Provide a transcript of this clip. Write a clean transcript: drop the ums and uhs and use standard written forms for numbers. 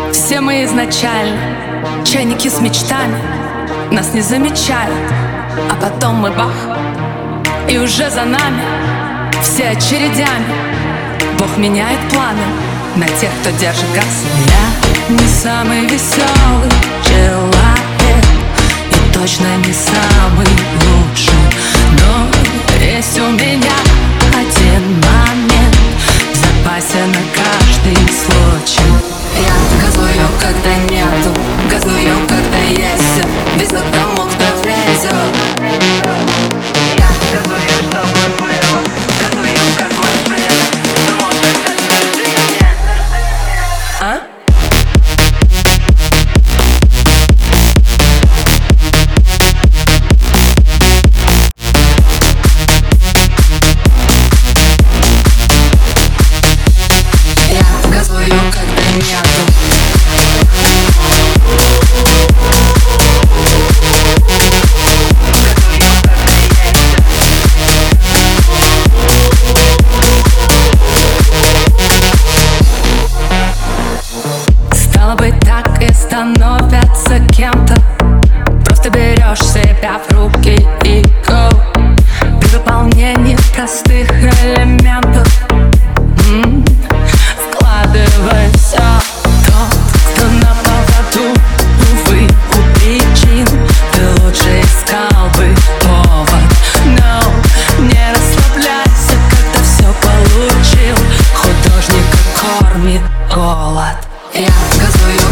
Все мы изначально чайники с мечтами, нас не замечают, а потом мы бах, и уже за нами все очередями. Бог меняет планы на тех, кто держит газ. Я не самый веселый человек и точно не самый лучший, но есть у меня один момент в запасе на каждый случай. Я газую, когда нету, газую, когда есть, без тому, кто влезет. Я газую, чтобы было, газую, как машина, может, как жизнь. А? Я газую, когда нету. Стало быть, так и становятся кем-то. Просто берешь себя в руки и go. При выполнении простых элементов вкладывай все. Тот, кто на поводу, увы, у причин, ты лучше искал бы повод. No, не расслабляйся, когда все получил. Художника кормит голод. Я газую.